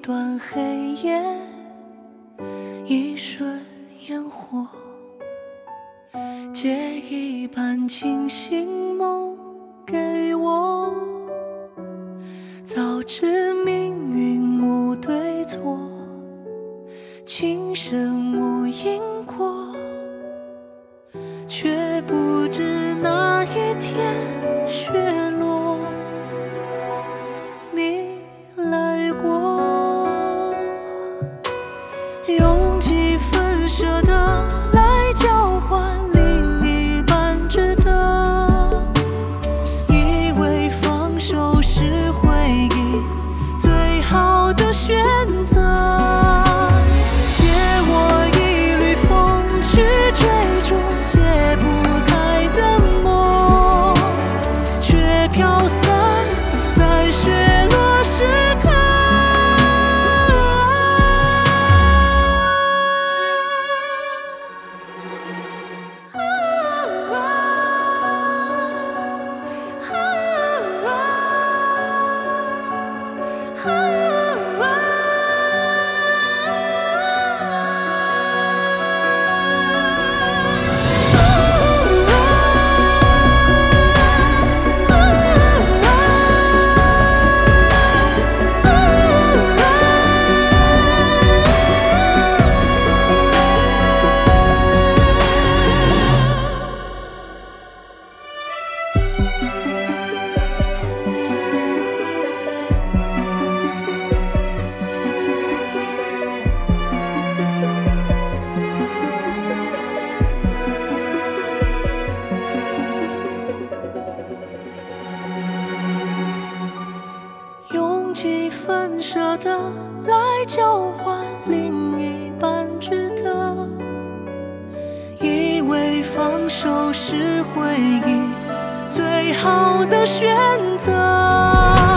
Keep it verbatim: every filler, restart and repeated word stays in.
段黑夜，一瞬烟火，借一半清醒梦给我。早知命运无对错，情深无因果，却不知那一天雪落，你来过。用几分舍得来交换另一半值得，以为放手是回忆最好的选择。借我一缕风去追逐解不开的梦，却飘散在雪落时刻。几分舍得来交换另一半值得，以为放手是回忆最好的选择。